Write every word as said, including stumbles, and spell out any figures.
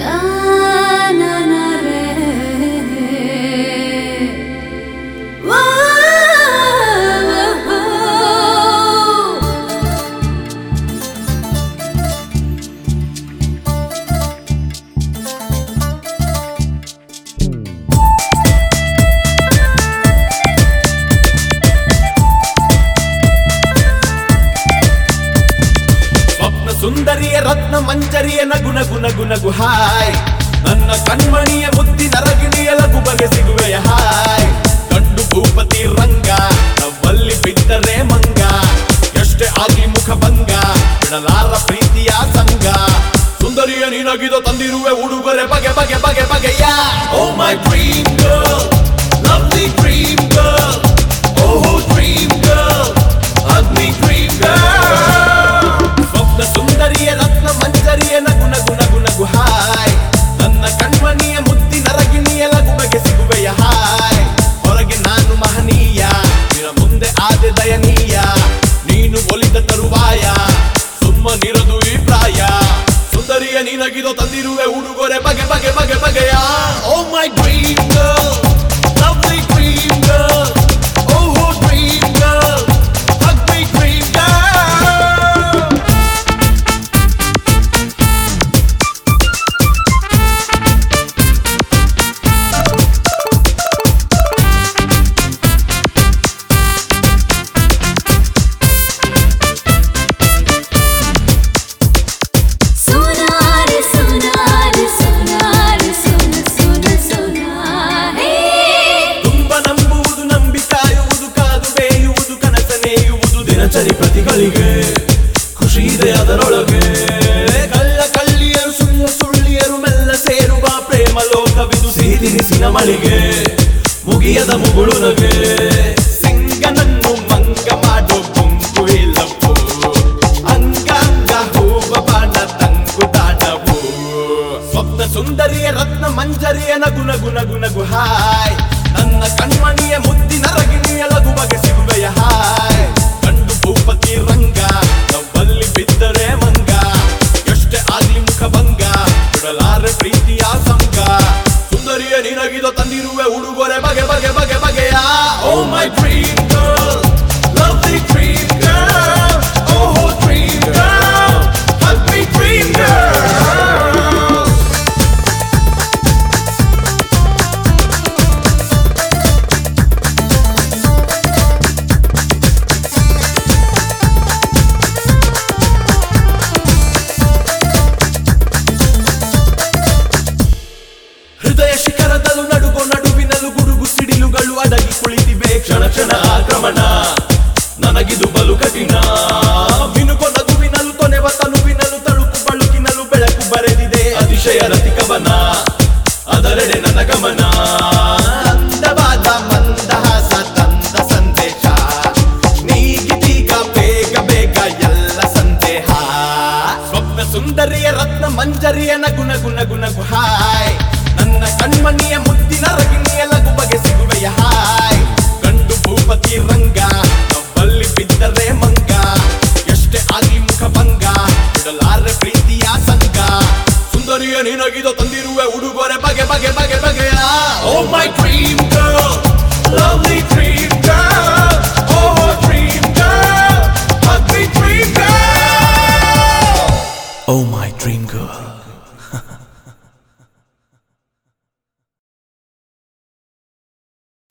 ಸುಂದರಿಯ ರತ್ನ ಮಂಜರಿಯ ನಗು ನಗು ನಗು ನಗು ಹಾಯ್ ನನ್ನ ಕಣ್ಮಣಿಯ ಮುದ್ದಿ ನರಗಿಣಿಯ ಲಗು ಬಗೆ ಸಿಗುವೆಯ ಹಾಯ್ ಕಂಡು ಭೂಪತಿ ರಂಗ ನವ್ವಲ್ಲಿ ಬಿದ್ದರೆ ಮಂಗ ಎಷ್ಟೇ ಆಗ್ಲಿ ಮುಖ ಭಂಗ ಬಿಡಲಾರ ಪ್ರೀತಿಯ ಸಂಗ ಸುಂದರಿಯ ನಿನಗಿದು ತಂದಿರುವೆ ಉಡುಗೊರೆ ಬಗೆ ಬಗೆ ಬಗೆ ಬಗೆಯ oh my dream girl lovely dream girl ಓಹೋ ಡ್ರೀಮ್ ಗರ್ಲ್ ಅಗ್ನಿ ಡ್ರೀಮ್ ಗರ್ಲ್ ಸುಂದರಿಯ ರತ್ನ ಮಂಜರಿಯ ನಗು ನಗು ನಗು ನಗು ಹಾಯ್ ನನ್ನ ಕಣ್ಮಣಿಯ ಮುದ್ದಿ ನರಗಿಣಿಯ ಲಗು ಬಗೆ ಸಿಗುವೆಯ ಹಾಯ್ ಹೊರಗೆ ನಾನು ಮಹನೀಯ ನಿನ್ನ ಮುಂದೆ ಆದೆ ದಯನೀಯ ನೀನು ಒಲಿದ ತರುವಾಯ ಸುಮ್ಮನಿರದು ಈ ಪ್ರಾಯ ಸುಂದರಿಯ ನಿನಗಿದು ತಂದಿರುವೆ ಉಡುಗೊರೆ ಬಗೆ ಬಗೆ ಬಗೆ ಬಗೆಯ oh my dream girl lovely dream girl ಓಹೋ ಡ್ರೀಮ್ ಗರ್ಲ್ ಅಗ್ನಿ ಡ್ರೀಮ್ ಗರ್ಲ್ ದಿನಚರಿ ಪ್ರತಿಗಳಿಗೆ ಖುಷಿ ಇದೆ ಅದರೊಳಗೆ ಕಳ್ಳ ಕಳ್ಳಿಯರು ಸುಳ್ಳ ಸುಳ್ಳಿಯರು ಮೆಲ್ಲ ಸೇರುವ ಪ್ರೇಮ ಲೋಕವಿದು ಸಿಹಿ ತಿನಿಸಿನ ಮಳಿಗೆ ಮುಗಿಯದ ಮುಗುಳು ನಗೆ ಸಿಂಗನನ್ನು ಮಂಗ ಮಾಡೋ ಗುಂಪು ಇಲ್ಲಪ್ಪು ಅಂಗಾಂಗ ಹೂವ ಬಾಣ ತಂಗು ತಾಣವು ಸ್ವಪ್ನ ಸುಂದರಿಯ ರತ್ನ ಮಂಜರಿಯ ನಗು ನಗು ನಗು ನಗು ಹಾಯ್ ನನ್ನ ಕಣ್ಮಣಿಯ ಮುದ್ದಿನ ರಗಿಣಿಯ ಲಗು ಬಗೆ ಸಿಗುವೆಯ ಹಾಯ್ ಭೂಪತಿ ರಂಗ ನವ್ವಲ್ಲಿ ಬಿದ್ದರೆ ಮಂಗ ಎಷ್ಟೇ ಆಗ್ಲಿ ಮುಖ ಭಂಗ ಬಿಡಲಾರೆ ಪ್ರೀತಿಯ ಸಂಗ ಸುಂದರಿಯ ನಿನಗಿದು ತಂದಿರುವೆ ಉಡುಗೊರೆ ಬಗೆ ಬಗೆ ಬಗೆ ಬಗೆಯ oh my dream girl lovely dream girl ಓಹೋ ಡ್ರೀಮ್ ಗರ್ಲ್ ಅಗ್ನಿ ಡ್ರೀಮ್ ಗರ್ಲ್ ಹೃದಯ ಶಿಖರದಲ್ಲೂ ನಡುಗೋ ನಡುವಿನಲ್ಲೂ ಗುಡುಗು ಸಿಡಿಲುಗಳು ಅಡಗಿ ಕುಳಿತಿವೆ ಕ್ಷಣ ಕ್ಷಣ ಆಕ್ರಮಣ ನನಗಿದು ಬಲು ಕಠಿಣ ಮಿನುಕೋ ನಗುವಿನಲ್ಲೂ ತೊನೆವ ತನುವಿನಲ್ಲೂ ತಳುಕು ಬಳುಕಿನಲ್ಲೂ ಬೆಳಕು ಬರೆದಿದೆ ಅತಿಶಯ ರತಿಕವನ ಅದರೆಡೆ ನನ್ನ ಗಮನ ಅಂದವಾದ ಮಂದಹಾಸ ತಂದ ಸಂದೇಶ ನೀಗಿದೀಗ ಬೇಗ ಬೇಗ ಎಲ್ಲ ಸಂದೇಹ ಸ್ವಪ್ನ ಸುಂದರಿಯ ರತ್ನ ಮಂಜರಿಯ ನಗು ನಗು ನಗು ನಗು ಹಾಯ್ ನನ್ನ ಕಣ್ಮಣಿಯ ಮುದ್ದಿನ ರಗಿಣಿಯ ಲಗು ಬಗೆ ಸಿಗುವೆಯ ಹಾಯ್ ಕಂಡು ಭೂಪತಿ ರಂಗ ನವ್ವಲ್ಲಿ ಬಿದ್ದರೆ ಮಂಗ ಎಷ್ಟೇ ಆಗ್ಲಿ ಮುಖ ಭಂಗ ಬಿಡಲಾರೆ ಪ್ರೀತಿಯ ಸಂಗ ಸುಂದರಿಯ ನಿನಗಿದು ತಂದಿರುವೆ ಉಡುಗೊರೆ ಬಗೆ ಬಗೆ ಬಗೆ ಬಗೆಯ ಓ ಮೈ ಡ್ರೀಮ್ ಗರ್ಲ್